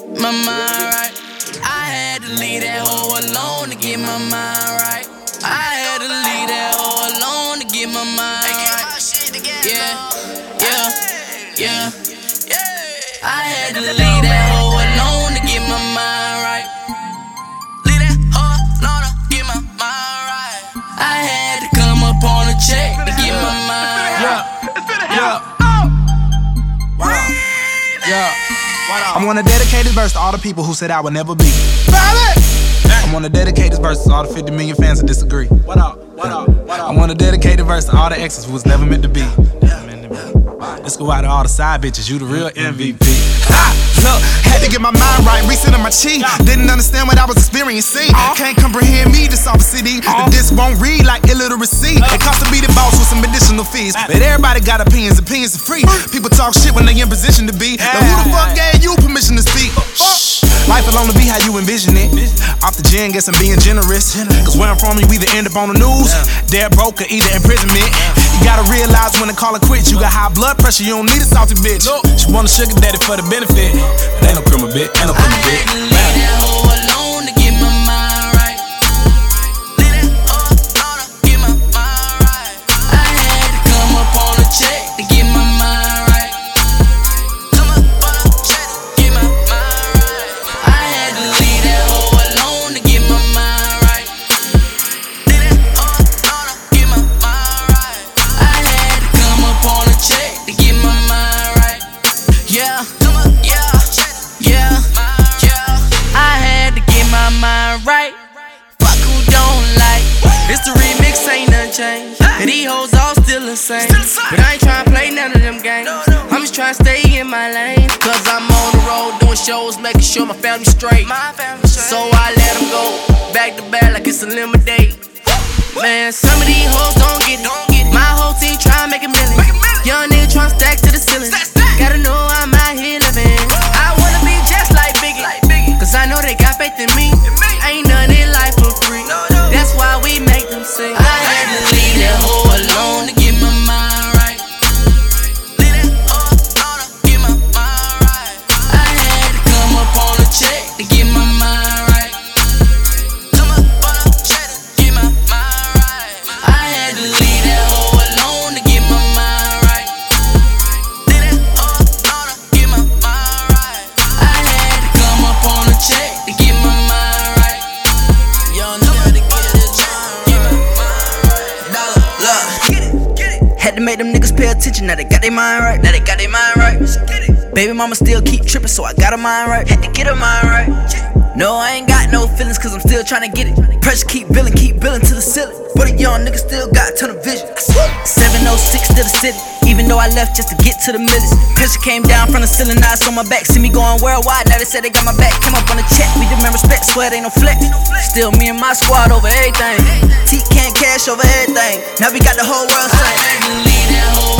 my mind right. I had to leave that hoe alone to get my mind right. I had to leave that hoe alone to get my mind right. Yeah. I had to leave that hoe alone to get my mind right. Leave that hoe alone to get my mind right. I had to come up on a check to get my mind right. I wanna dedicate this verse to all the people who said I would never be. I wanna dedicate this verse to all the 50 million fans that disagree. I wanna dedicate the verse to all the exes who was never meant to be. Let's go out to all the side bitches, you the real MVP. Look, had to get my mind right, resetting my chi. Didn't understand what I was experiencing. Can't comprehend me, this off the city. The disc won't read like illiteracy. It costs to be the boss with some additional fees. But everybody got opinions are free. People talk shit when they in position to be. Now who the fuck gave you permission to speak? Life alone to be how you envision it. Off the gin, guess I'm being generous. Cause where I'm from, you either end up on the news, dead broke, or either imprisonment. You gotta realize when to call it quits. You got high blood pressure, you don't need a salty bitch. She want a sugar daddy for the benefit. But ain't no criminal bitch, ain't no criminal bitch. I had to leave that hoe alone to get my mind right. Leave that hoe alone to get my mind right. I had to come up on a check to get my mind right. Come up on a check to get my mind right. I had to leave that hoe alone to get my mind right. Leave that hoe alone to get my mind right. I had to come up on a check to get my mind right. Yeah. I had to get my mind right. Fuck who don't like. It's the remix, ain't nothing changed. And these hoes all still the same. But I ain't tryna play none of them games. I'm just tryna stay in my lane. Cause I'm on the road doing shows, making sure my family's straight. So I let them go back to back like it's a lemonade. Man, some of these hoes don't get it. My whole team tryna make a million. Young nigga tryna stack to the ceiling. Gotta know I'm out here living. I wanna be just like Biggie. Cause I know they got faith in me. Ain't none in life for free. That's why we make them sing. I had to leave that hoe alone to get my mind right. Leave that hoe alone to get my mind right. I had to come up on a check to get my mind right. Come up on a check to get my mind right. I had to leave that hoe alone to get my mind right. Leave that hoe alone to get my mind right. I had to come up on a check to get my mind right. Young nigga to get it done. Get my mind right. Dollar, look. Get it. Had to make them niggas pay attention. Now they got their mind right. Baby mama still keep tripping, so I got her mind right. Had to get her mind right. No, I ain't got no feelings, cause I'm still tryna get it. Pressure keep billing to the ceiling. But a young nigga still got a ton of vision. 706 to the city, even though I left just to get to the millions. Pressure came down from the ceiling, eyes on my back. See me going worldwide, now they say they got my back. Came up on a check, we demand respect, swear it ain't no flex. Still me and my squad over everything. T can't cash over everything. Now we got the whole world saying. I had to leave that whole